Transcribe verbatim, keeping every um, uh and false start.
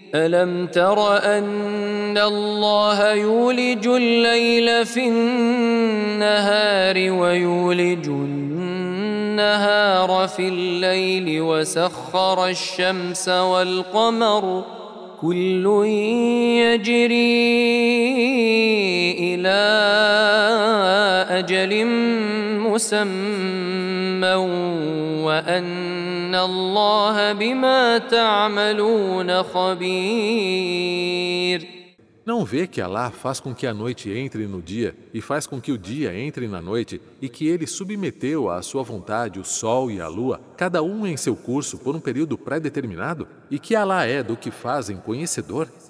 ألم تر أن الله يولج الليل في النهار ويولج النهار في الليل وسخر الشمس والقمر كل يجري إلى أجل مسمى وأن الله بما تعملون خبير. Não vê que Alá faz com que a noite entre no dia e faz com que o dia entre na noite e que ele submeteu à sua vontade o sol e a lua, cada um em seu curso por um período pré-determinado, e que Alá é do que fazem conhecedor?